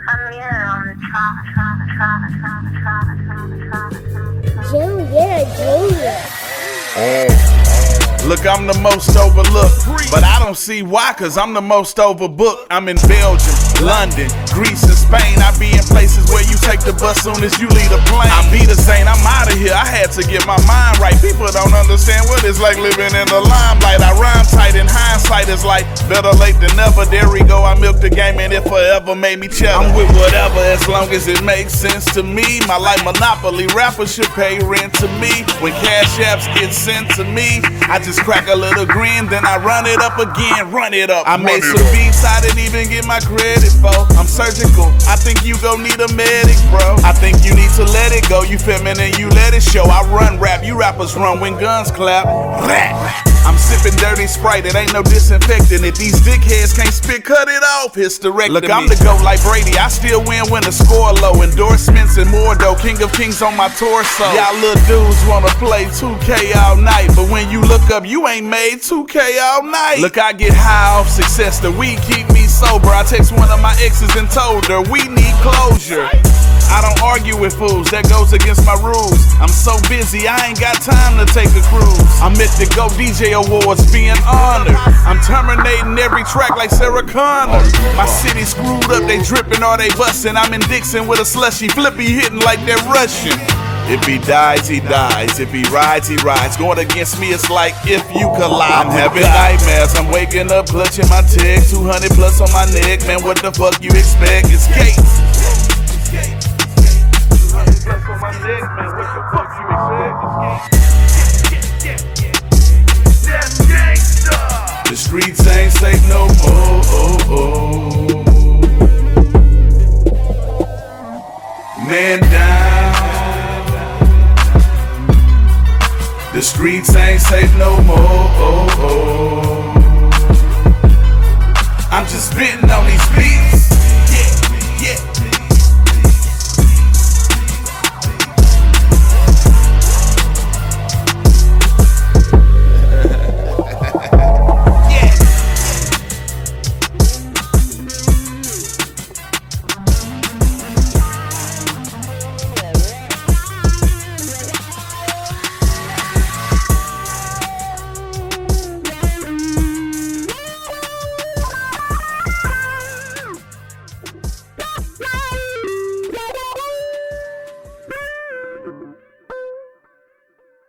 Look, I'm the most overlooked, but I don't see why, cause I'm the most overbooked. I'm in Belgium, London, Greece, and Spain. I be in places where you take the bus soon as you leave the plane. I be the same, I'm out of here, I had to get my mind right. People don't understand what it's like living in the limelight. I rhyme tight, in hindsight it's like better late than never. There we go, I milked the game and it forever made me cheddar. I'm with whatever as long as it makes sense to me. My life monopoly, rappers should pay rent to me. When cash apps get sent to me, I just crack a little grin, then I run it up again, run it up. I made some beats I didn't even get my credit for. I'm surgical, I think you gon' need a medic, bro. I think you need to let it go, you feminine, you let it show. I run rap, you rappers run when guns clap. I'm sipping dirty Sprite, it ain't no disinfectant. If these dickheads can't spit, cut it off, hysterectomy. Look, I'm the GOAT like Brady, I still win when the score low. Endorsements and more though, King of Kings on my torso. Y'all little dudes wanna play 2K all night, but when you look up, you ain't made 2K all night. Look, I get high off success, the weed keep me sober. I text one of my exes and told her, we need closure. I don't argue with fools, that goes against my rules. I'm so busy, I ain't got time to take a cruise. I'm at the Go DJ Awards being honored. I'm terminating every track like Sarah Connor. My city screwed up, they dripping or they bustin'. I'm in Dixon with a slushy, flippy hitting like they're Russian. If he dies, he dies. If he rides, he rides. Going against me, it's like if you collide. I'm having nightmares. I'm waking up, clutching my tech. 200 plus on my neck. Man, what the fuck you expect? It's Gates. 200 plus on my neck. Man, what the fuck you expect? The streets ain't safe no more. Man down. The streets ain't safe no more.